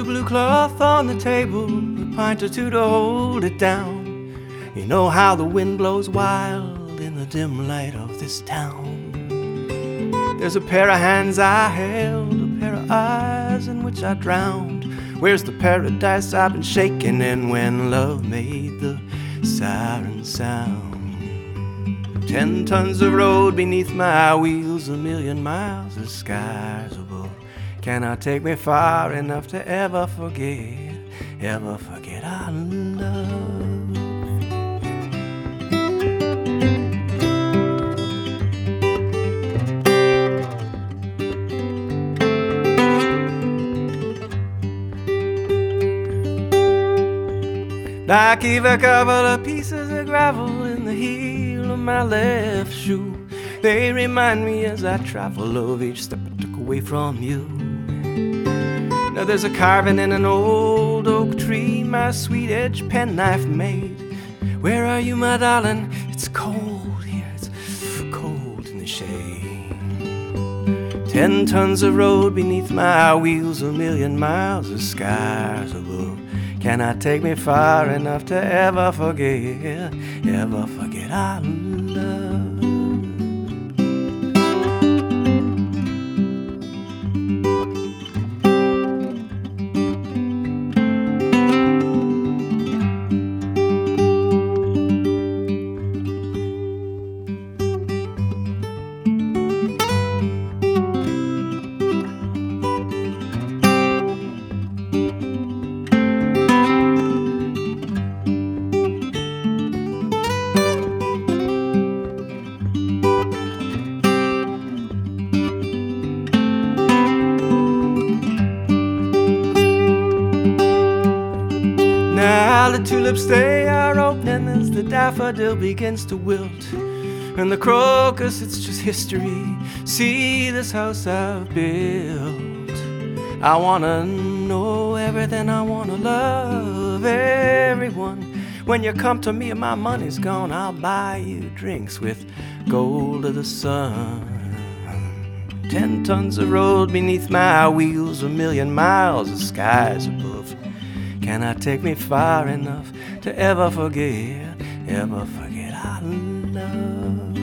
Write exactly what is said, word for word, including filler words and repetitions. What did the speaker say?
blue cloth on the table, a pint or two to hold it down. You know how the wind blows wild in the dim light of this town. There's a pair of hands I held, a pair of eyes in which I drowned. Where's the paradise I've been shaking in when love made the siren sound? Ten tons of road beneath my wheels, a million miles of skies above. Cannot take me far enough to ever forget, ever forget our love. I keep a couple of pieces of gravel in the heel of my left shoe. They remind me as I travel of each step I took away from you. Now there's a carving in an old oak tree my sweet edge penknife made. Where are you, my darling? It's cold here, it's cold in the shade. Ten tons of road beneath my wheels, a million miles of skies above. Cannot take me far enough to ever forget, ever forget our love. Now the tulips, they are opening as the daffodil begins to wilt. And the crocus, it's just history. See this house I've built. I wanna know everything, I wanna love everyone. When you come to me and my money's gone, I'll buy you drinks with gold of the sun. Ten tons of road beneath my wheels, a million miles of skies above. Cannot take me far enough to ever forget, ever forget our love.